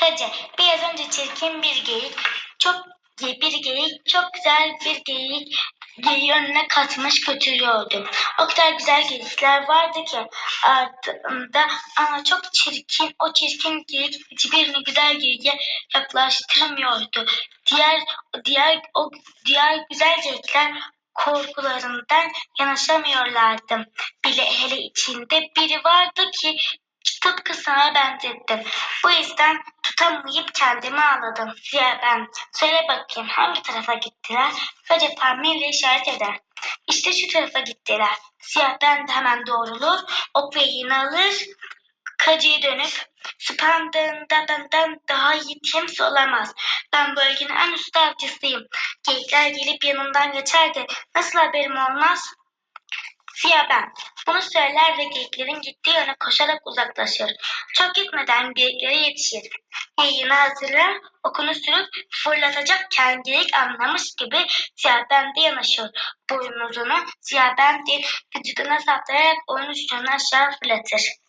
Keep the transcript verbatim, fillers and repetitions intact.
Hacı, biraz önce çirkin bir geyik, çok bir geyik, çok güzel bir geyik, geyiği önüne katmış götürüyordu. O kadar güzel geyikler vardı ki ardında, ama çok çirkin, o çirkin geyik hiçbirini güzel geyiğe yaklaştıramıyordu. Diğer diğer o diğer güzel geyikler korkularından yanaşamıyorlardı. Bile hele içinde biri vardı ki tıpkı sana benzettim. Bu yüzden tutamayıp kendimi ağladım. Ziya ben. Söyle bakayım hangi tarafa gittiler? Recep tahminle işaret eder. İşte şu tarafa gittiler. Ziya ben de hemen doğrulur. Ok ve iğne alır. Kacıya dönüp spandığında benden daha iyi kimse olamaz. Ben bölgenin en usta avcısıyım. Geyikler gelip yanından geçer de nasıl haberim olmaz? Ziya ben. Bunu söyler ve geyiklerin gittiği yöne koşarak uzaklaşır. Çok gitmeden geyiklere yetişir. Yayını hazırlar, okunu sürüp fırlatacakken geyik anlamış gibi Ziya Bend'e yanaşır. Boynuzunu Ziya Bend'in vücuduna saplayarak onun uçlarını aşağı fırlatır.